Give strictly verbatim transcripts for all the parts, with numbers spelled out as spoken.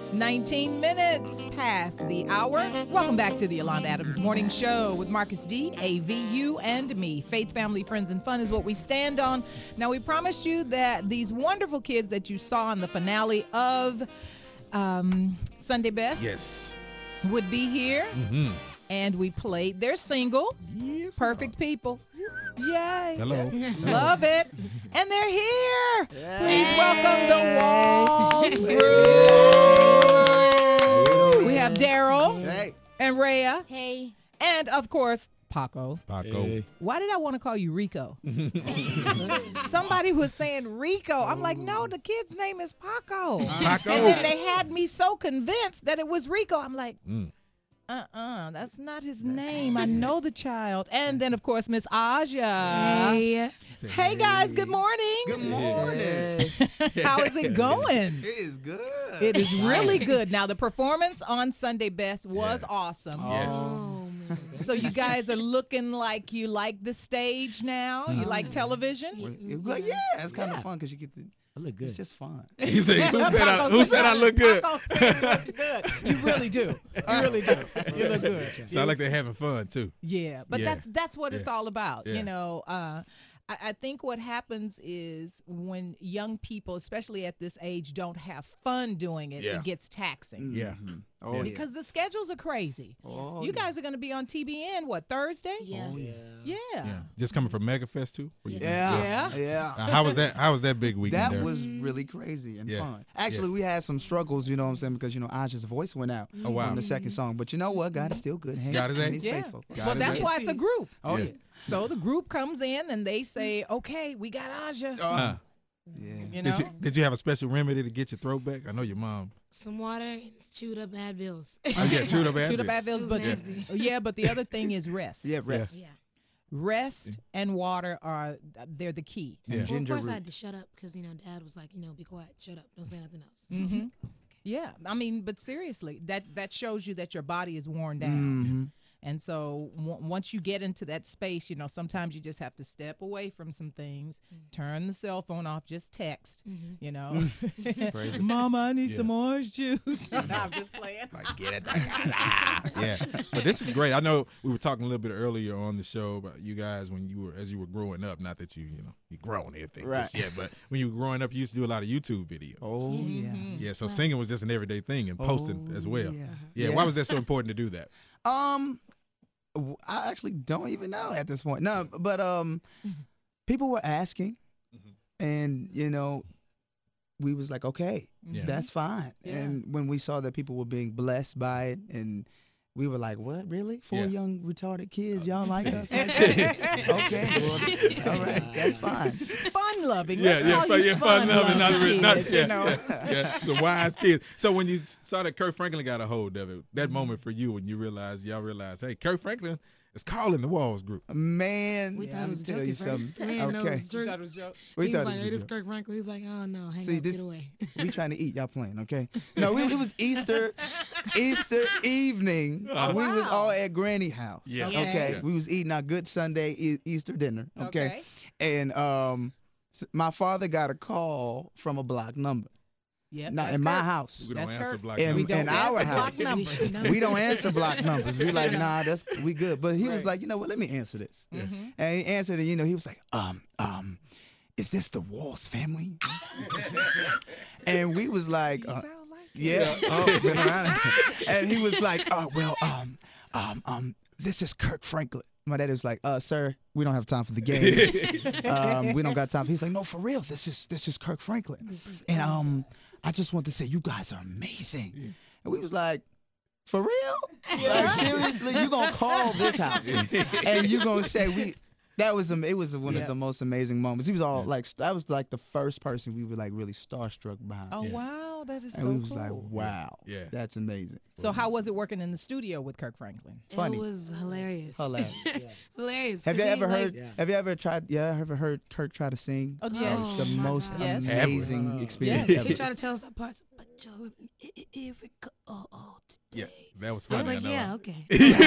nineteen minutes past the hour. Welcome back to the Yolanda Adams Morning Show with Marcus D, A V U, and me. Faith, family, friends, and fun is what we stand on. Now, we promised you that these wonderful kids that you saw in the finale of um, Sunday Best yes. would be here. Mm-hmm. And we played their single, yes, Perfect People. Yay. Hello. Love it. And they're here. Yay. Please welcome the Walls group. We have Daryl hey. and Rhea. Hey. And, of course, Paco. Paco. Hey. Why did I want to call you Rico? Somebody was saying Rico. I'm like, no, the kid's name is Paco. Paco. And then they had me so convinced that it was Rico. I'm like, mm. Uh-uh, that's not his name. I know the child. And then, of course, Miss Aja. Hey. Hey, guys. Good morning. Good morning. How is it going? It is good. It is really good. Now, the performance on Sunday Best was yeah. awesome. Yes. Oh, man. So you guys are looking like you like the stage now? You like television? Well, yeah, it's kind of yeah. fun because you get to. I look good. It's just fun. He said, who said, I, who said I look good? Paco said he looks good. You really do. You really do. You look good. Sound like they're having fun, too. Yeah, but yeah. that's that's what yeah. it's all about. Yeah. You know, uh, I, I think what happens is when young people, especially at this age, don't have fun doing it, yeah. it gets taxing. Yeah. Mm-hmm. Oh, yeah. Because the schedules are crazy. Oh, you yeah. guys are going to be on T B N, what, Thursday? Yeah. Oh, yeah. Yeah. Yeah. Just coming from MegaFest, too? Yeah. Yeah. Yeah. Uh, how was that How was that big weekend That there? was really crazy and Yeah. fun. Actually, yeah. we had some struggles, you know what I'm saying, because, you know, Aja's voice went out oh, wow. on the second song. But you know what? God is still good. Hey, God is and a- he's Yeah. faithful. God Well, is that's a- why it's a group. Oh, Yeah. yeah. So the group comes in and they say, okay, we got Aja. Uh, Yeah. You know? did, you, did you have a special remedy to get your throat back? I know your mom. Some water and chewed up Advils. Oh, yeah, chewed up Shoot up Advil. Advils, It but was just, nasty. yeah, but the other thing is rest. Yeah, rest. Yeah. Rest and water are they're the key. Yeah. Well, of Ginger course, I root. had to shut up because, you know, Dad was like, you know, be quiet, shut up, don't say nothing else. Mm-hmm. Yeah, I mean, but seriously, that that shows you that your body is worn down. Mm-hmm. And so w- once you get into that space, you know, sometimes you just have to step away from some things, turn the cell phone off, just text, Mhm. you know. Praise it. Mama, I need Yeah. some orange juice. No, I'm just playing. Like, get it. Yeah. But this is great. I know we were talking a little bit earlier on the show about you guys when you were, as you were growing up, not that you, you know, you grown anything Right. just yet, but when you were growing up, you used to do a lot of YouTube videos. Oh, yeah. Mhm. Yeah, so Wow. singing was just an everyday thing and posting Oh, as well. Yeah. Yeah. Yeah. Why was that so important to do that? Um, w- I actually don't even know at this point. No, but um, people were asking, Mhm. and you know, we was like, okay, Yeah. that's fine. Yeah. And when we saw that people were being blessed by it, and we were like, what, really? Four Yeah. young retarded kids, y'all like us? Like that? Okay, well, all right, that's fine. Fun loving. Yeah, Let's yeah, call fun, you yeah, fun loving, not, loving really- not kids, yeah, you know. yeah, yeah. It's a wise kid. So when you saw that Kirk Franklin got a hold of it, that moment for you when you realized, y'all realized, hey, Kirk Franklin is calling the Walls group. Man, We yeah, thought I'm it was a tell joke you at first. something. We didn't know it Okay, was a joke. That was a joke. we he thought was like, it hey, was this a joke. Kirk Franklin. He's like, oh, no, hang See, up, this- get away. We trying to eat, y'all playing, okay? No, we, it was Easter, Easter evening. Oh, we was wow. all at Granny house. Yeah. Okay. Yeah. We was eating our good Sunday e- Easter dinner. Okay. Okay. And um, s- my father got a call from a block number. Yep, Not that's in my Kirk. house. We don't That's answer Kirk. black In, We numbers. don't in our answer block house, numbers. We should know. we don't answer block numbers. We like, know. nah, that's we good. But he was Right. like, you know what? Let me answer this. Mhm. And he answered it. You know, he was like, um, um, is this the Walls family? And we was like, You uh, sound like it. yeah. Oh, been around it. And he was like, oh, well, um, um, um, this is Kirk Franklin. My dad was like, uh, sir, we don't have time for the games. um, we don't got time. He's like, no, for real. This is this is Kirk Franklin. And um, I just want to say you guys are amazing. And we was like, for real? Like, seriously, you gonna call this house and you gonna say we that was am- it was one Yeah. of the most amazing moments. He was all like that was like the first person we were like really starstruck by. Oh, Yeah. wow. That is And so we was cool. like, wow, Yeah. that's amazing. So how was it working in the studio with Kirk Franklin? Funny. It was hilarious. Hilarious. It's hilarious. Have you 'cause he, ever like- heard? Have you ever tried? Yeah, ever heard Kirk try to sing? Oh, Oh, yes. It's the my most God. Yes. amazing experience Yes. ever. He tried to tell us that parts, but Joe, Erica, oh, oh, Yeah, today. that was I funny. was like, know. yeah, okay.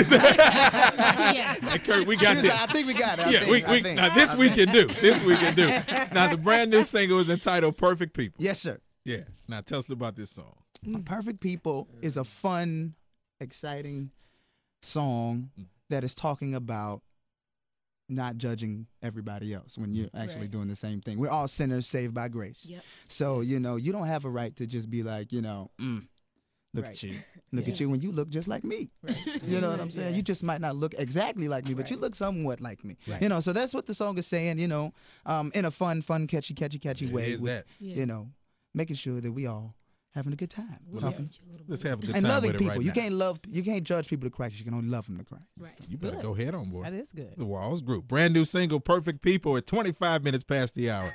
Hey, Kirk, we He got was this. like, I think we got it. I Yeah, think, we, I we, think. now this I we think. can do. This we can do. Now the brand new single is entitled "Perfect People." Yes, sir. Yeah. Now tell us about this song. Perfect People is a fun, exciting song that is talking about not judging everybody else when you're actually Right. doing the same thing. We're all sinners saved by grace. Yep. So, you know, you don't have a right to just be like, you know, mm, look Right. at you. Look at you when you look just like me. Right. You know what I'm saying? Yeah. You just might not look exactly like me, but you Right. look somewhat like me. Right. You know, so that's what the song is saying, you know, um, in a fun, fun, catchy, catchy, catchy It way. is with, that. Yeah. You know, making sure that we all having a good time. We'll Talking- see you a little Let's bit. have a good and time loving with it people. right you now. can't love, you can't judge people to Christ. You can only love them to Christ. Right. You better Good. go head on, boy. That is good. The Walls Group. Brand new single, Perfect People, at twenty-five minutes past the hour.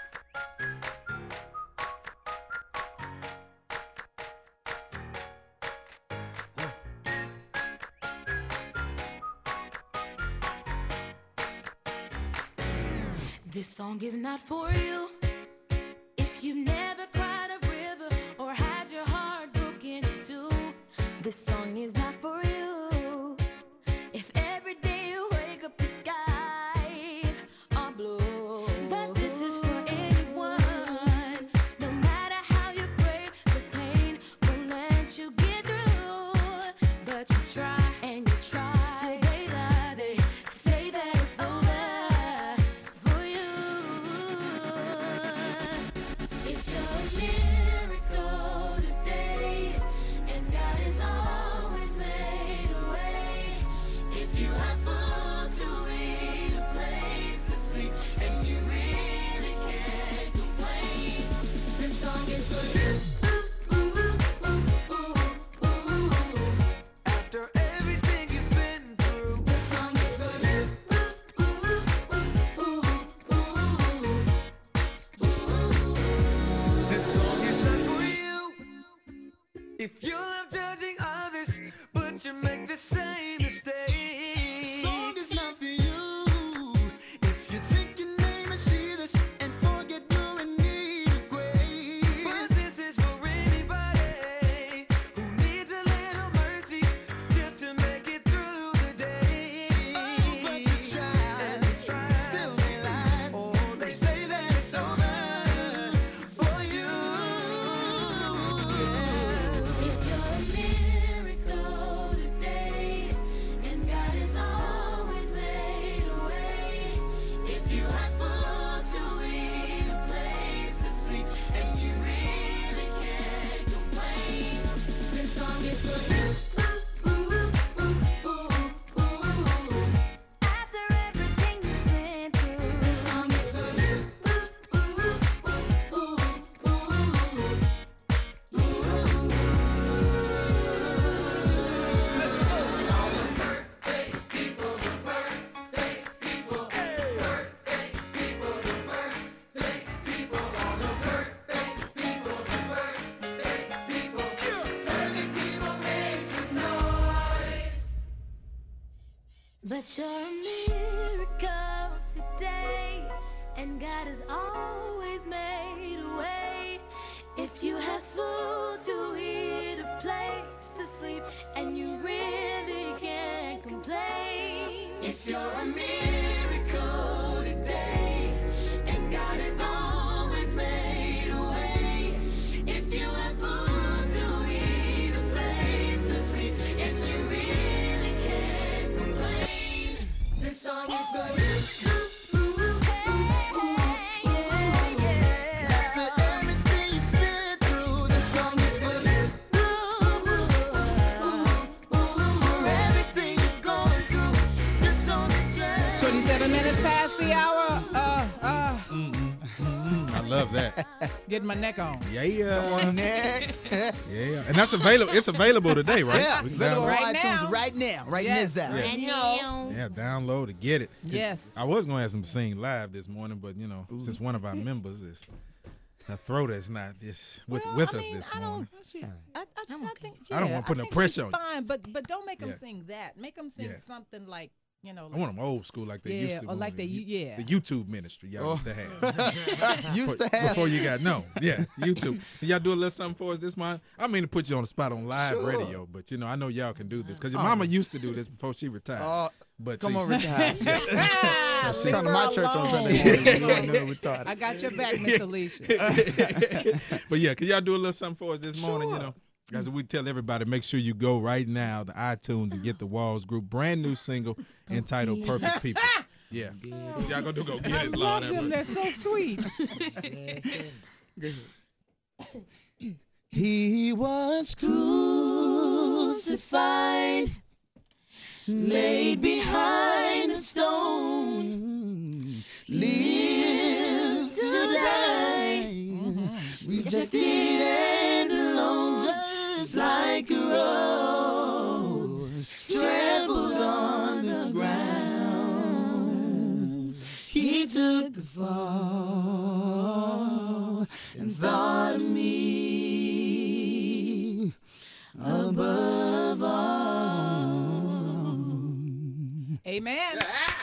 This song is not for you. If you never cried a river or had your heart broken in two, this song is not for you. If every day you wake up the skies are blue, but this is for anyone. No matter how you pray, the pain won't let you get through. But you try and you try. So they lie, they say that it's over for you. If you're a miracle today, and God has always made a way. If you have food to eat, a place to sleep, and you really can't complain, this song is for you. After everything you've been through, This song is for you. this song is not for you. If you love judging others, but you make the same mistake, The song is not for you. If you think your name is Jesus and forget you're in need of grace. but this is for anybody who needs a little mercy just to make it through the day. Oh, but you tried. And you tried. Still they lied. Oh, They say that it's over for you. If you're a miracle today, and God has always made a way. If you have food to eat, a place to sleep, and you really can't complain, this song is for you. After everything you've been through, this song is for you. But you're a miracle today, and God has always made a way. If you have food to eat, a place to sleep, and you really can't complain. If you're a miracle today, and God has always made a way. If you have food to eat, a place to sleep, and you really can't complain, this song is for you. After everything you've been through, the song is for you. For everything you've gone through, this song is just twenty-seven minutes past the hour. Uh, uh, I love that. getting my neck on. Yeah, yeah. Nick. Yeah. And that's available. It's available today, right? Yeah, We can available on download- Right iTunes now. right now, right Yes. now. Yeah. And no. Yeah, download to get it. Yes. I was gonna ask him to sing live this morning, but you know, since one of our members is her throat is not this with Well, with I us mean, this I morning. don't. I, I, I'm I okay. think I don't yeah, wanna put no think pressure she's on you. Fine, but but don't make them Yeah. sing that. Make them sing Yeah. something like you know. I want them old school like they Yeah, used to. or like the, they- you- yeah. The YouTube ministry y'all Oh. used to have. Used Before- to have. Before you got, no. Yeah, YouTube. Can y'all do a little something for us this month? I mean to put you on the spot on live Sure. radio, but you know, I know y'all can do this because your mama used to do this before she retired. Oh, but come see, over to Ah, So she- Come to leave my her church on alone. Sunday morning. You don't know what we're I talking. got your back, Miss Alicia. But yeah, can y'all do a little something for us this morning? You Sure. know, guys, we tell everybody, make sure you go right now to iTunes and get the Walls Group brand new single entitled "Perfect People." Yeah, y'all gonna do go get I it, love Lord. have them. mercy. They're so sweet. He was crucified, laid behind a stone, lived to die, rejected and alone, just like a rose, trampled on the ground. He took the fall and thought of me above all. Amen.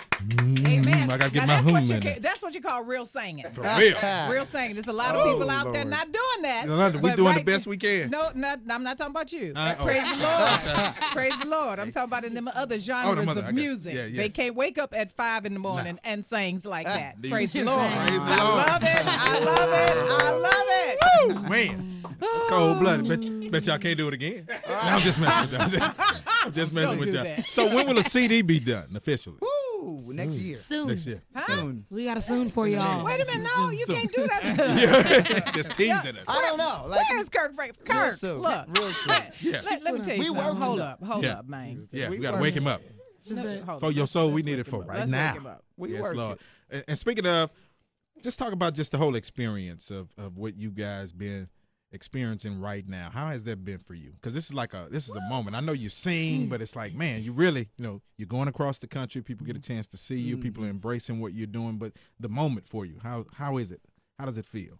Amen. I gotta get Now, my that's hum what you in ca- there. That's what you call real singing. For real. Real singing. There's a lot of people out there Lord. not doing that. Yolanda, we but doing the right- best we can. No, not, I'm not talking about you. Uh, oh. Praise the Lord. Praise the Lord. I'm talking about in them other genres other- I of got- music. yeah, They yes. can't wake up at five in the morning and sings like that. These- Praise the Praise Lord. the I Lord. love it. I love it. I love it. Man, it's cold blooded. Bet, bet y'all can't do it again. No, I'm just messing with y'all. I'm just messing Don't with do y'all. that. So when will a C D be done officially? Ooh, next year. Soon. Next year. Soon. We got a soon for y'all. Wait a minute. No, you So- can't do that. Yeah, just teasing us. I don't know. Like, Where is Kirk Frank? real Kirk, soon. look. Real soon. Yeah, Let, let me tell you We something. working Hold up. up. Hold Yeah. up, man. yeah, we We gotta working. wake him up. Just a- Hold For up. your soul, we need it for right Let's now. wake him up. We Yes, work Lord. it. And, and speaking of, just talk about just the whole experience of, of what you guys been experiencing right now. How has that been for you? Because this is like a this is a moment. I know you sing, but it's like, man, you really, you know, you're going across the country. People get a chance to see you. People are embracing what you're doing. But the moment for you, how how is it? How does it feel?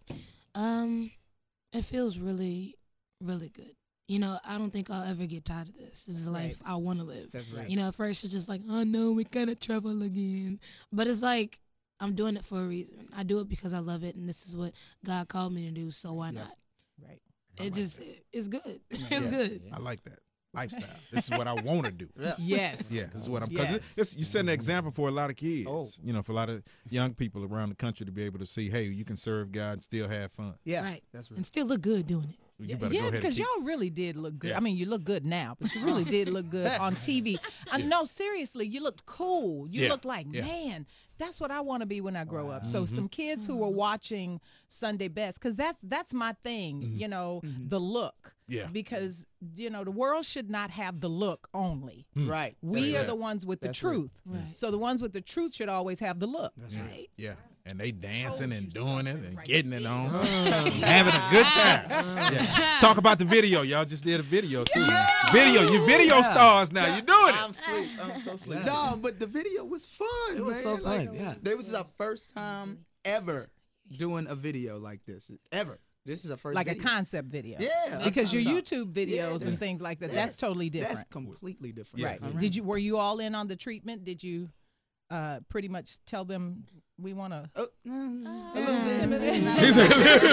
Um, it feels really, really good. You know, I don't think I'll ever get tired of this. This is a life I want to live. That's right. You know, at first it's just like, oh no, we gotta travel again. But it's like, I'm doing it for a reason. I do it because I love it, and this is what God called me to do. So why not? Right. It just, it's good. It's Yeah. good. I like that lifestyle. This is what I want to do. Yes. Yeah, this is what I'm. Because Yes. it's, you set an example for a lot of kids. Oh. You know, for a lot of young people around the country to be able to see, hey, you can serve God and still have fun. Yeah, Right. that's right. And still look good doing it. So you better go Yes, ahead and because keep. y'all really did look good. Yeah. I mean, you look good now, but you really did look good on T V. I know, seriously, you looked cool. You Yeah. looked like, Yeah. man, that's what I want to be when I grow up. So some kids who were watching Sunday Best, because that's that's my thing, you know, the look. Yeah. Because, you know, the world should not have the look only. Right. We That's are the right. ones with the That's right. truth. Right. So the ones with the truth should always have the look. Right. Yeah. And they dancing and you doing it something and right getting it on, having a good time. Yeah. Talk about the video. Y'all just did a video too. Video, you video stars now. You're doing it. I'm sweet. I'm so sweet. No, but the video was fun. It was man. so fun, Like, yeah. This was our first time ever doing a video like this. Ever. This is our first Like a video. concept video. Yeah. Because your that's- YouTube Yeah, videos and that's- things like that, yeah, that's totally different. That's completely different. Yeah. Right. All Did you were you all in on the treatment? Did you uh, pretty much tell them we want to? Oh, mm, Uh, a little bit. He said,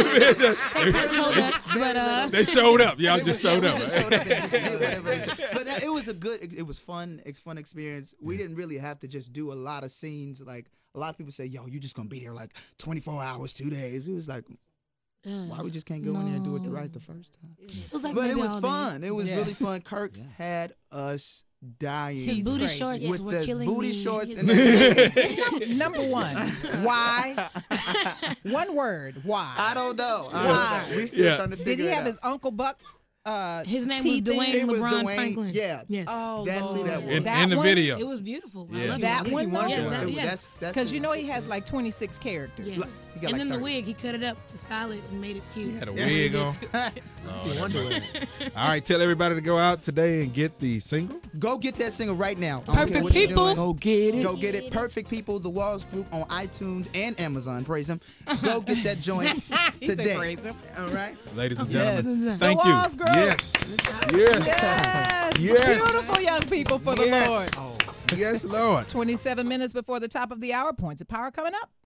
They kind of told us, but uh, they showed up. Y'all It just was- showed yeah, up. we just showed up and just did whatever they said. But uh, it was a good. It, it was fun. It's fun experience. We didn't really have to just do a lot of scenes. Like a lot of people say, "Yo, you just gonna be there like twenty-four hours, two days." It was like, uh, why we just can't go in there and do it no. right the first time? It was like But it maybe was all day. fun. It was Yeah. really fun. Kirk had us dying. He's His booty crazy. shorts with were the killing booty me. shorts His and booty- Number one, why? One word, why? I don't know. I Why? don't know. We still Yeah. trying to Did figure he it have out. his Uncle Buck? Uh, His name was teeth in? Dwayne It was LeBron Dwayne, Franklin. yeah. Yes. Oh, That's who Lord. that was. In, That in the one? video. It was beautiful. Yeah. I love That it. one, though? Yeah, It that, was- yes. That's that's Because you it. know he has like twenty-six characters. Yes. He got And like then the thirty. wig, he cut it up to style it and made it cute. He had a Yeah. wig on. Oh, that mercy. All right, tell everybody to go out today and get the single. Go get that single right now. I don't Perfect care what you're People. doing. Go get it. Go get it. Perfect People, the Walls Group on iTunes and Amazon. Praise him. Go get that joint He said today. praise him. All right. Ladies and Yes. gentlemen, The thank Walls you. Group. Yes. Yes. Yes. Yes. Beautiful young people for the Yes. Lord. Oh. Yes, Lord. twenty-seven minutes before the top of the hour. Points of Power coming up.